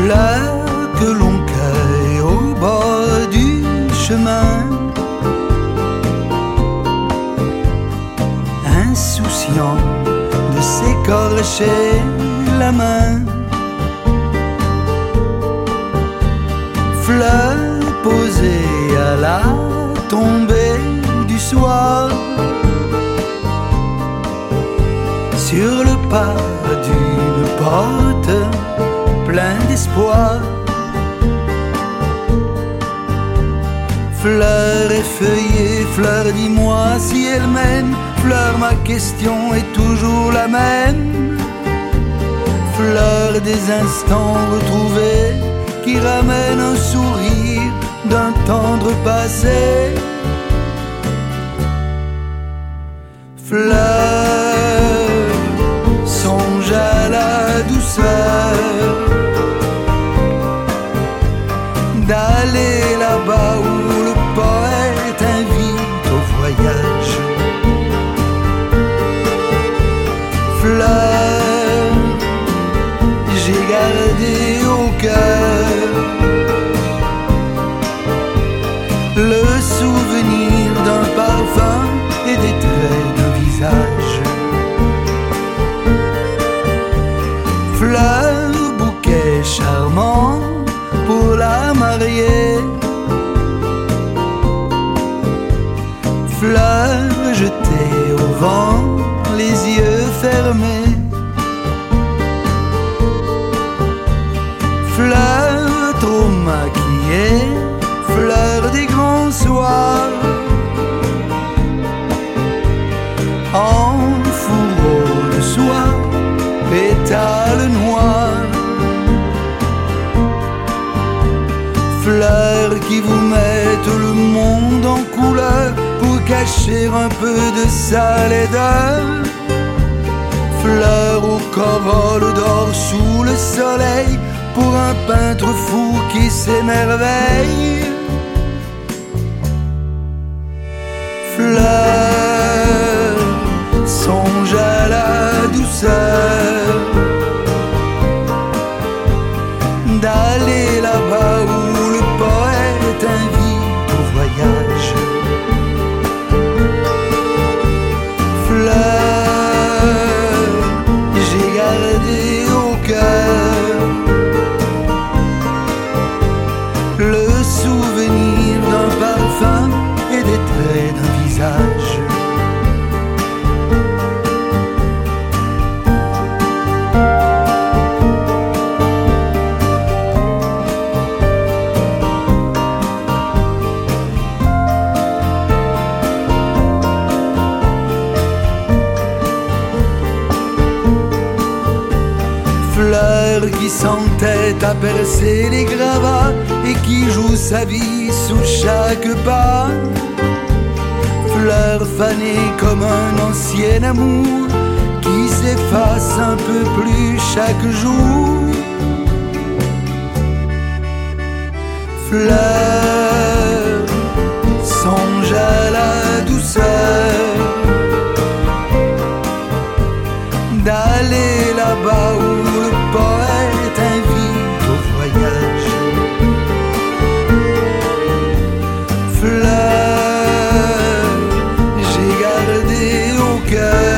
fleurs que l'on cueille au bord du chemin, insouciant de s'écorcher la main. Fleurs posées à la tombée du soir, sur le pas d'une porte plein d'espoir. Fleur effeuillée, fleur, dis-moi si elle mène. Fleur, ma question est toujours la même. Fleur des instants retrouvés qui ramènent un sourire d'un tendre passé. Fleur, songe à la douceur d'aller là-bas où le poète invite au voyage. Fleur, j'ai gardé au cœur le souvenir d'un parfum et des traits d'un visage. Fleur, bouquet charmant pour la mariée. Fleur jetée au vent, les yeux fermés. Fleur trop maquillée, fleur des grands soirs, en fourreau de soie, pétales noirs. Fleurs qui vous mettent le monde en couleur pour cacher un peu de sa laideur. Fleurs aux corolles d'or sous le soleil pour un peintre fou qui s'émerveille. Fleurs, songe à la douceur d'aller là-bas où le poète invite au voyage. Fleur, j'ai gardé au cœur le souvenir d'un parfum et des traits d'un visage. Fleur qui s'entête à percer les gravats et qui joue sa vie sous chaque pas. Fleur fanée comme un ancien amour qui s'efface un peu plus chaque jour. Fleur, songe à la douceur d'aller là-bas où le poète invite au voyage. Fleur, j'ai gardé au cœur